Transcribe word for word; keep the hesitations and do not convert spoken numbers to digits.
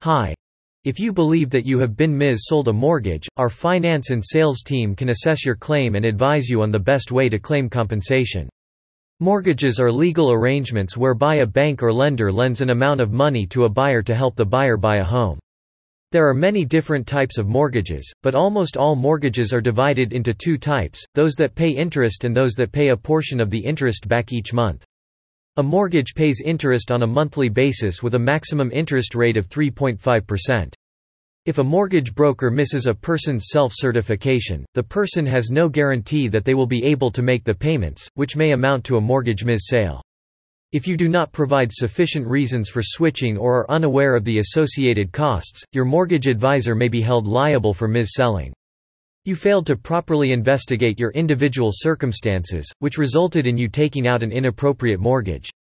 Hi. If you believe that you have been mis-sold a mortgage, our finance and sales team can assess your claim and advise you on the best way to claim compensation. Mortgages are legal arrangements whereby a bank or lender lends an amount of money to a buyer to help the buyer buy a home. There are many different types of mortgages, but almost all mortgages are divided into two types, those that pay interest and those that pay a portion of the interest back each month. A mortgage pays interest on a monthly basis with a maximum interest rate of three point five percent. If a mortgage broker misses a person's self-certification, the person has no guarantee that they will be able to make the payments, which may amount to a mortgage mis-sale. If you do not provide sufficient reasons for switching or are unaware of the associated costs, your mortgage advisor may be held liable for mis-selling. You failed to properly investigate your individual circumstances, which resulted in you taking out an inappropriate mortgage.